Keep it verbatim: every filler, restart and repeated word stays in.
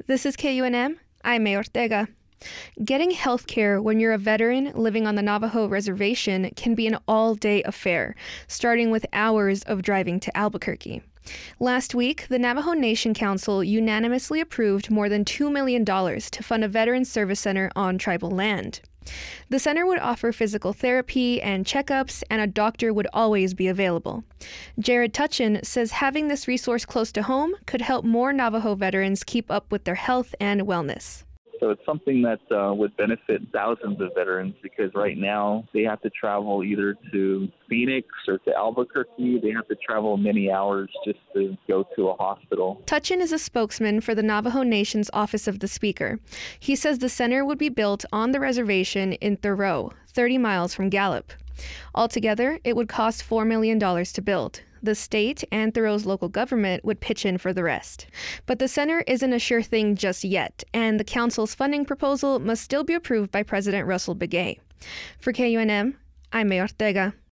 This is K U N M. I'm May Ortega. Getting health care when you're a veteran living on the Navajo reservation can be an all-day affair, starting with hours of driving to Albuquerque. Last week, the Navajo Nation Council unanimously approved more than two million dollars to fund a veterans service center on tribal land. The center would offer physical therapy and checkups, and a doctor would always be available. Jared Tutchin says having this resource close to home could help more Navajo veterans keep up with their health and wellness. So it's something that uh, would benefit thousands of veterans because right now they have to travel either to Phoenix or to Albuquerque. They have to travel many hours just to go to a hospital. Tutchin is a spokesman for the Navajo Nation's Office of the Speaker. He says the center would be built on the reservation in Thoreau, thirty miles from Gallup. Altogether, it would cost four million dollars to build. The state and Thoreau's local government would pitch in for the rest. But the center isn't a sure thing just yet, and the council's funding proposal must still be approved by President Russell Begay. For K U N M, I'm May Ortega.